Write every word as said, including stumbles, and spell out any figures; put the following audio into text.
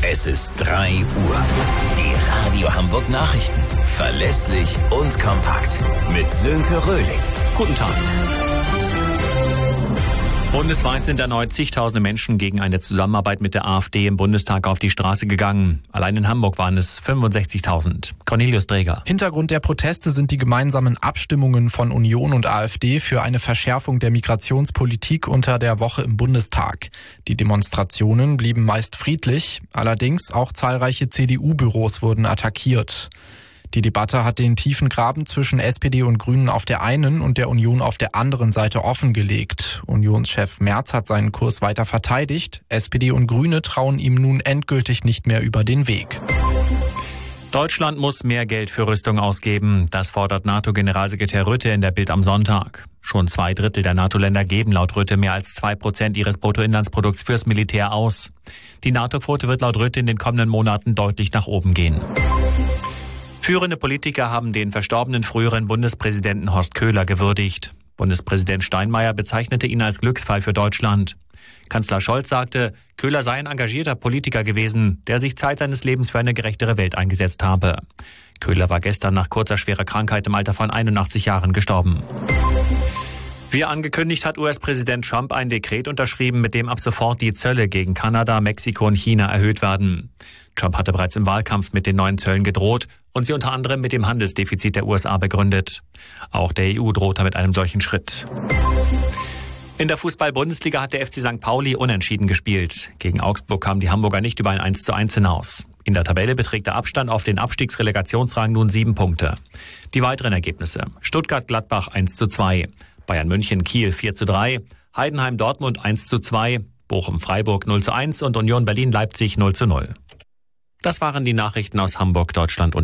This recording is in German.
Es ist drei Uhr. Die Radio Hamburg Nachrichten. Verlässlich und kompakt. Mit Sönke Röhling. Guten Tag. Bundesweit sind erneut zigtausende Menschen gegen eine Zusammenarbeit mit der AfD im Bundestag auf die Straße gegangen. Allein in Hamburg waren es fünfundsechzigtausend. Cornelius Dreger. Hintergrund der Proteste sind die gemeinsamen Abstimmungen von Union und AfD für eine Verschärfung der Migrationspolitik unter der Woche im Bundestag. Die Demonstrationen blieben meist friedlich, allerdings auch zahlreiche C D U-Büros wurden attackiert. Die Debatte hat den tiefen Graben zwischen S P D und Grünen auf der einen und der Union auf der anderen Seite offengelegt. Unionschef Merz hat seinen Kurs weiter verteidigt. S P D und Grüne trauen ihm nun endgültig nicht mehr über den Weg. Deutschland muss mehr Geld für Rüstung ausgeben. Das fordert NATO-Generalsekretär Rutte in der Bild am Sonntag. Schon zwei Drittel der NATO-Länder geben laut Rutte mehr als zwei Prozent ihres Bruttoinlandsprodukts fürs Militär aus. Die NATO-Quote wird laut Rutte in den kommenden Monaten deutlich nach oben gehen. Führende Politiker haben den verstorbenen früheren Bundespräsidenten Horst Köhler gewürdigt. Bundespräsident Steinmeier bezeichnete ihn als Glücksfall für Deutschland. Kanzler Scholz sagte, Köhler sei ein engagierter Politiker gewesen, der sich Zeit seines Lebens für eine gerechtere Welt eingesetzt habe. Köhler war gestern nach kurzer schwerer Krankheit im Alter von einundachtzig Jahren gestorben. Wie angekündigt hat U S-Präsident Trump ein Dekret unterschrieben, mit dem ab sofort die Zölle gegen Kanada, Mexiko und China erhöht werden. Trump hatte bereits im Wahlkampf mit den neuen Zöllen gedroht und sie unter anderem mit dem Handelsdefizit der U S A begründet. Auch der E U droht damit einem solchen Schritt. In der Fußball-Bundesliga hat der F C Sankt Pauli unentschieden gespielt. Gegen Augsburg kamen die Hamburger nicht über ein eins zu eins hinaus. In der Tabelle beträgt der Abstand auf den Abstiegsrelegationsrang nun sieben Punkte. Die weiteren Ergebnisse: Stuttgart-Gladbach eins zu zwei, Bayern München Kiel vier zu drei, Heidenheim Dortmund eins zu zwei, Bochum Freiburg null zu eins und Union Berlin Leipzig null zu null. Das waren die Nachrichten aus Hamburg, Deutschland und